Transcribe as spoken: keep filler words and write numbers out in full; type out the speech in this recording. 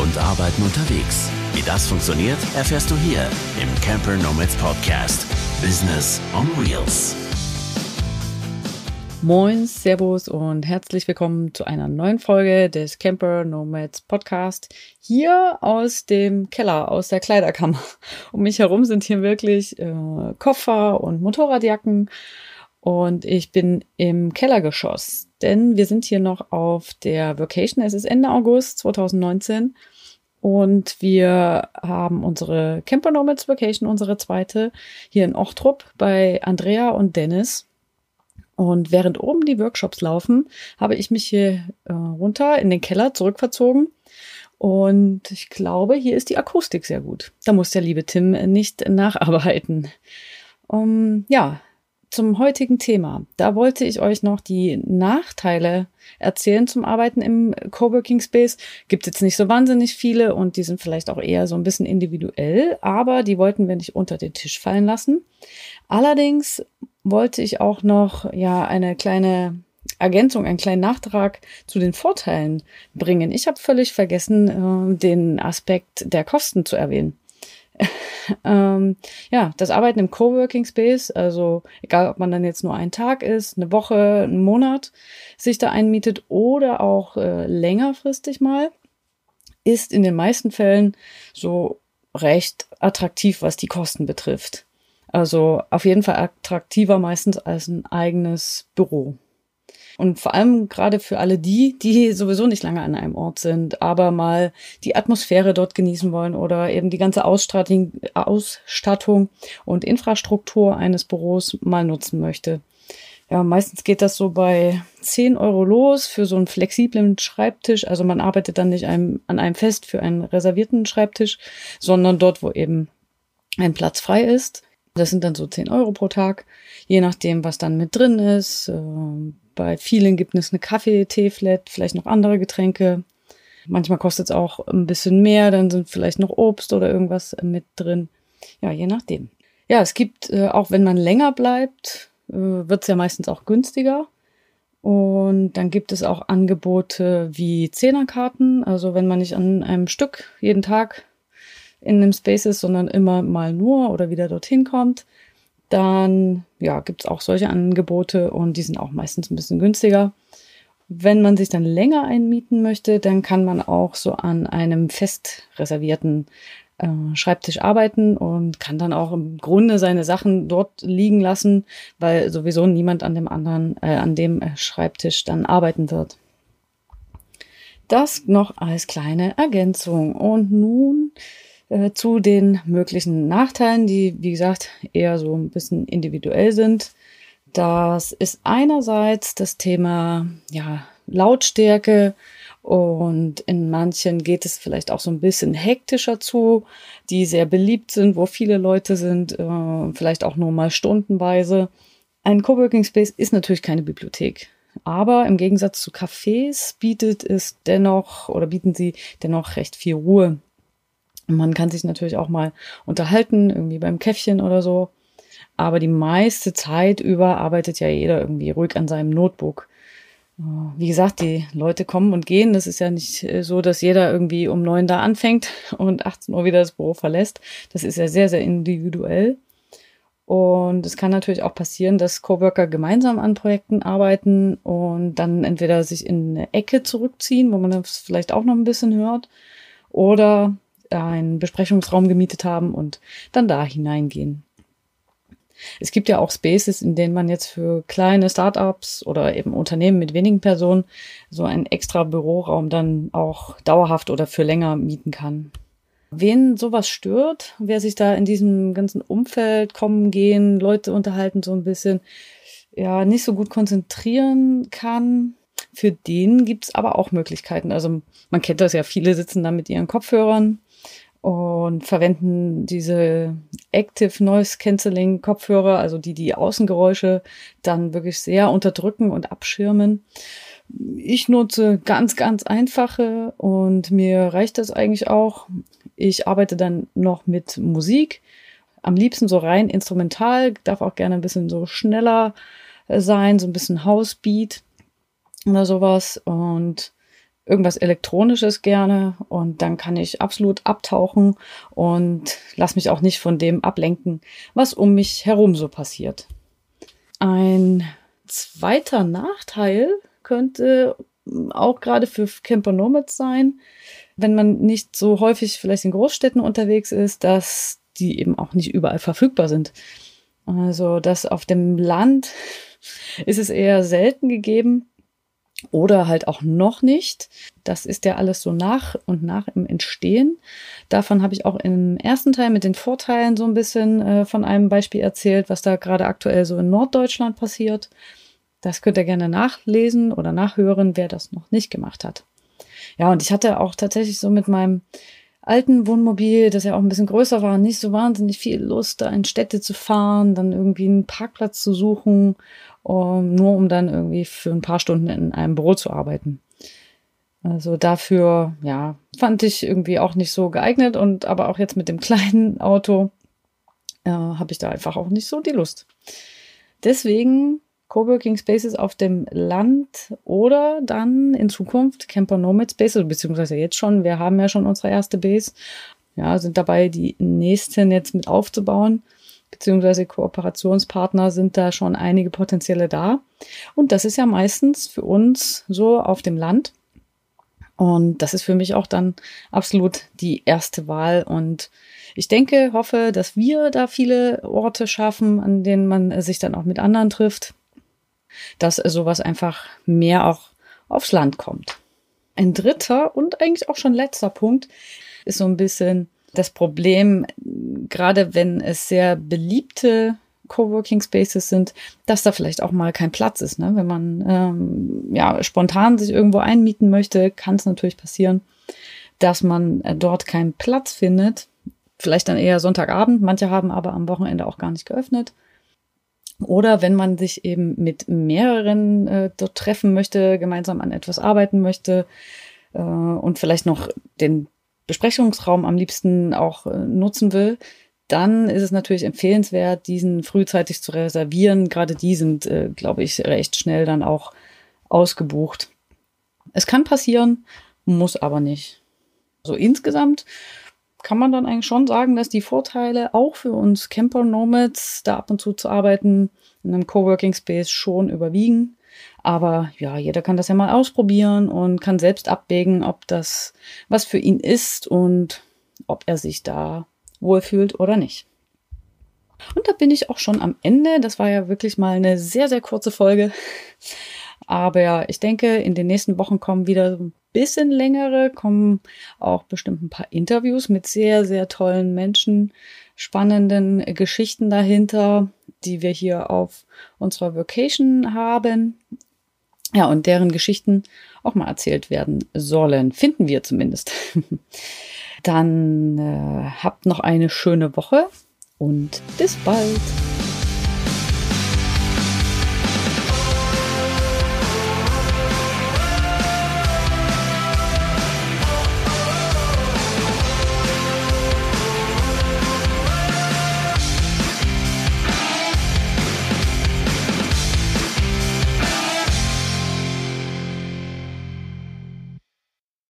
und Arbeiten unterwegs. Wie das funktioniert, erfährst du hier im Camper Nomads Podcast. Business on Wheels. Moin, Servus und herzlich willkommen zu einer neuen Folge des Camper Nomads Podcast. Hier aus dem Keller, aus der Kleiderkammer. Um mich herum sind hier wirklich äh, Koffer und Motorradjacken und ich bin im Kellergeschoss, denn wir sind hier noch auf der Vacation. Es ist Ende August zweitausendneunzehn und wir haben unsere Camper Nomads Vacation, unsere zweite, hier in Ochtrup bei Andrea und Dennis. Und während oben die Workshops laufen, habe ich mich hier äh, runter in den Keller zurückverzogen. Und ich glaube, hier ist die Akustik sehr gut. Da muss der liebe Tim nicht nacharbeiten. Um, ja, zum heutigen Thema. Da wollte ich euch noch die Nachteile erzählen zum Arbeiten im Coworking Space. Gibt jetzt nicht so wahnsinnig viele und die sind vielleicht auch eher so ein bisschen individuell, aber die wollten wir nicht unter den Tisch fallen lassen. Allerdings wollte ich auch noch ja eine kleine Ergänzung, einen kleinen Nachtrag zu den Vorteilen bringen. Ich habe völlig vergessen, äh, den Aspekt der Kosten zu erwähnen. ähm, ja, das Arbeiten im Coworking Space, also egal, ob man dann jetzt nur einen Tag ist, eine Woche, einen Monat sich da einmietet oder auch äh, längerfristig mal, ist in den meisten Fällen so recht attraktiv, was die Kosten betrifft. Also auf jeden Fall attraktiver meistens als ein eigenes Büro. Und vor allem gerade für alle die, die sowieso nicht lange an einem Ort sind, aber mal die Atmosphäre dort genießen wollen oder eben die ganze Ausstattung, Ausstattung und Infrastruktur eines Büros mal nutzen möchte. Ja, meistens geht das so bei zehn Euro los für so einen flexiblen Schreibtisch. Also man arbeitet dann nicht einem, an einem fest für einen reservierten Schreibtisch, sondern dort, wo eben ein Platz frei ist. Das sind dann so zehn Euro pro Tag, je nachdem, was dann mit drin ist. Bei vielen gibt es eine Kaffee-, Tee-Flat, vielleicht noch andere Getränke. Manchmal kostet es auch ein bisschen mehr, dann sind vielleicht noch Obst oder irgendwas mit drin. Ja, je nachdem. Ja, es gibt, auch wenn man länger bleibt, wird es ja meistens auch günstiger. Und dann gibt es auch Angebote wie Zehnerkarten. Also wenn man nicht an einem Stück jeden Tag in einem Space ist, sondern immer mal nur oder wieder dorthin kommt, dann ja, gibt es auch solche Angebote und die sind auch meistens ein bisschen günstiger. Wenn man sich dann länger einmieten möchte, dann kann man auch so an einem fest reservierten äh, Schreibtisch arbeiten und kann dann auch im Grunde seine Sachen dort liegen lassen, weil sowieso niemand an dem anderen, äh, an dem Schreibtisch dann arbeiten wird. Das noch als kleine Ergänzung. Und nun zu den möglichen Nachteilen, die, wie gesagt, eher so ein bisschen individuell sind. Das ist einerseits das Thema, ja, Lautstärke und in manchen geht es vielleicht auch so ein bisschen hektischer zu, die sehr beliebt sind, wo viele Leute sind, äh, vielleicht auch nur mal stundenweise. Ein Coworking Space ist natürlich keine Bibliothek. Aber im Gegensatz zu Cafés bietet es dennoch oder bieten sie dennoch recht viel Ruhe. Man kann sich natürlich auch mal unterhalten, irgendwie beim Käffchen oder so. Aber die meiste Zeit über arbeitet ja jeder irgendwie ruhig an seinem Notebook. Wie gesagt, die Leute kommen und gehen. Das ist ja nicht so, dass jeder irgendwie um neun da anfängt und achtzehn Uhr wieder das Büro verlässt. Das ist ja sehr, sehr individuell. Und es kann natürlich auch passieren, dass Coworker gemeinsam an Projekten arbeiten und dann entweder sich in eine Ecke zurückziehen, wo man das vielleicht auch noch ein bisschen hört, oder einen Besprechungsraum gemietet haben und dann da hineingehen. Es gibt ja auch Spaces, in denen man jetzt für kleine Startups oder eben Unternehmen mit wenigen Personen so einen extra Büroraum dann auch dauerhaft oder für länger mieten kann. Wen sowas stört, wer sich da in diesem ganzen Umfeld kommen, gehen, Leute unterhalten so ein bisschen, ja, nicht so gut konzentrieren kann, für den gibt's aber auch Möglichkeiten. Also man kennt das ja, viele sitzen da mit ihren Kopfhörern und verwenden diese Active Noise Cancelling Kopfhörer, also die die Außengeräusche dann wirklich sehr unterdrücken und abschirmen. Ich nutze ganz, ganz einfache und mir reicht das eigentlich auch. Ich arbeite dann noch mit Musik, am liebsten so rein instrumental, darf auch gerne ein bisschen so schneller sein, so ein bisschen Housebeat oder sowas. Und irgendwas Elektronisches gerne und dann kann ich absolut abtauchen und lass mich auch nicht von dem ablenken, was um mich herum so passiert. Ein zweiter Nachteil könnte auch gerade für Camper Nomads sein, wenn man nicht so häufig vielleicht in Großstädten unterwegs ist, dass die eben auch nicht überall verfügbar sind. Also das auf dem Land ist es eher selten gegeben oder halt auch noch nicht. Das ist ja alles so nach und nach im Entstehen. Davon habe ich auch im ersten Teil mit den Vorteilen so ein bisschen äh, von einem Beispiel erzählt, was da gerade aktuell so in Norddeutschland passiert. Das könnt ihr gerne nachlesen oder nachhören, wer das noch nicht gemacht hat. Ja, und ich hatte auch tatsächlich so mit meinem alten Wohnmobil, das ja auch ein bisschen größer war, nicht so wahnsinnig viel Lust, da in Städte zu fahren, dann irgendwie einen Parkplatz zu suchen, um, nur um dann irgendwie für ein paar Stunden in einem Büro zu arbeiten. Also dafür, ja, fand ich irgendwie auch nicht so geeignet und aber auch jetzt mit dem kleinen Auto äh, habe ich da einfach auch nicht so die Lust. Deswegen Coworking Spaces auf dem Land oder dann in Zukunft Camper Nomad Spaces, beziehungsweise jetzt schon, wir haben ja schon unsere erste Base, ja, sind dabei, die nächsten jetzt mit aufzubauen, beziehungsweise Kooperationspartner sind da schon einige potenzielle da. Und das ist ja meistens für uns so auf dem Land. Und das ist für mich auch dann absolut die erste Wahl. Und ich denke, hoffe, dass wir da viele Orte schaffen, an denen man sich dann auch mit anderen trifft, dass sowas einfach mehr auch aufs Land kommt. Ein dritter und eigentlich auch schon letzter Punkt ist so ein bisschen das Problem, gerade wenn es sehr beliebte Coworking Spaces sind, dass da vielleicht auch mal kein Platz ist. Ne? Wenn man ähm, ja spontan sich irgendwo einmieten möchte, kann es natürlich passieren, dass man äh, dort keinen Platz findet. Vielleicht dann eher Sonntagabend. Manche haben aber am Wochenende auch gar nicht geöffnet. Oder wenn man sich eben mit mehreren äh, dort treffen möchte, gemeinsam an etwas arbeiten möchte äh, und vielleicht noch den Besprechungsraum am liebsten auch äh, nutzen will, dann ist es natürlich empfehlenswert, diesen frühzeitig zu reservieren. Gerade die sind, äh, glaube ich, recht schnell dann auch ausgebucht. Es kann passieren, muss aber nicht. So insgesamt kann man dann eigentlich schon sagen, dass die Vorteile auch für uns Camper Nomads, da ab und zu zu arbeiten, in einem Coworking Space schon überwiegen. Aber ja, jeder kann das ja mal ausprobieren und kann selbst abwägen, ob das was für ihn ist und ob er sich da wohlfühlt oder nicht. Und da bin ich auch schon am Ende. Das war ja wirklich mal eine sehr, sehr kurze Folge. Aber ich denke, in den nächsten Wochen kommen wieder so ein bisschen längere, kommen auch bestimmt ein paar Interviews mit sehr, sehr tollen Menschen, spannenden Geschichten dahinter, die wir hier auf unserer Vacation haben. Ja, und deren Geschichten auch mal erzählt werden sollen. Finden wir zumindest. Dann äh, habt noch eine schöne Woche und bis bald.